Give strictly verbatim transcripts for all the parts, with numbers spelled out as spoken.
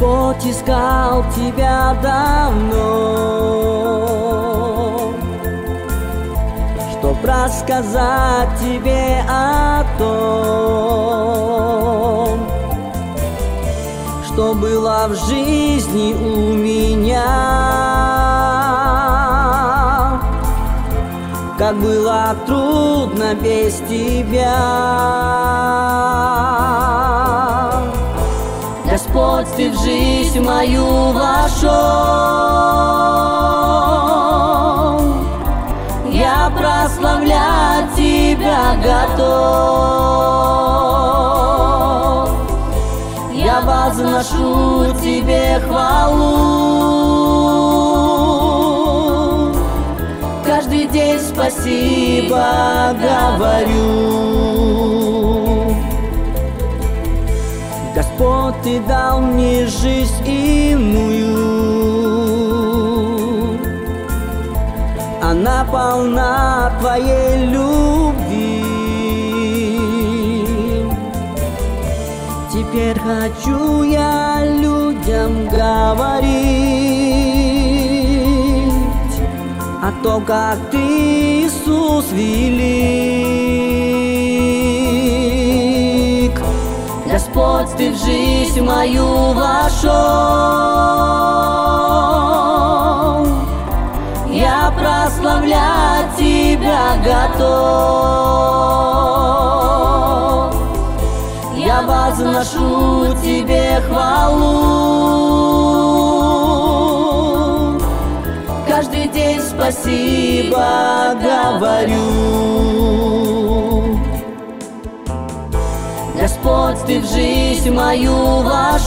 Господь искал тебя давно, чтоб рассказать тебе о том, что было в жизни у меня, как было трудно без тебя. Господь, ты в жизнь мою вошел, я прославлять тебя готов, я возношу тебе хвалу, каждый день спасибо говорю. Господь, ты дал мне жизнь иную, она полна твоей любви. Теперь хочу я людям говорить о том, как ты, Иисус, велик. Господь, ты в жизнь мою вошел, я прославлять тебя готов, я возношу тебе хвалу, каждый день спасибо говорю. Господь, ты в жизнь мою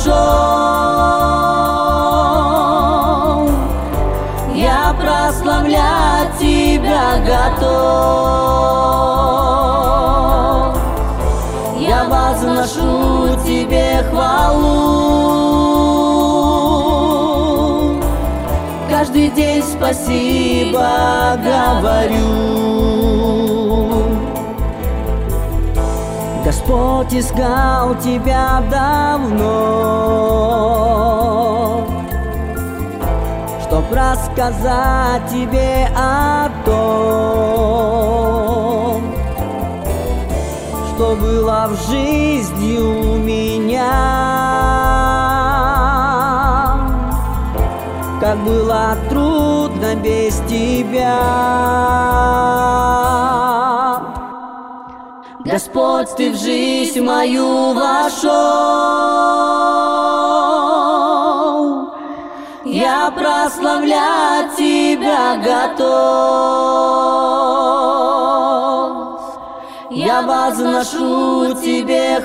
вошел, я прославлять тебя готов, я возношу тебе хвалу, каждый день спасибо говорю. Господь искал тебя давно, чтоб рассказать тебе о том, что было в жизни у меня, как было трудно без тебя. Господь, ты в жизнь мою вошел, я прославлять тебя готов, я возношу тебе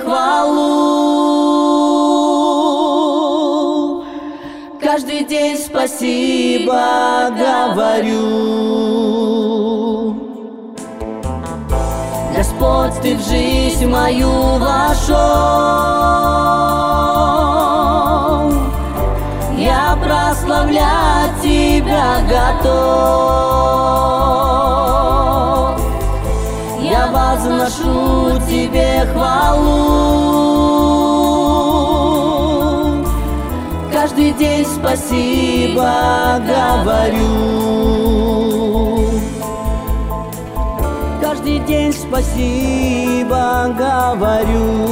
хвалу, каждый день спасибо говорю. Господь, ты в жизнь мою вошел, я прославлять тебя готов, я возношу тебе хвалу, каждый день спасибо говорю. Каждый день спасибо говорю.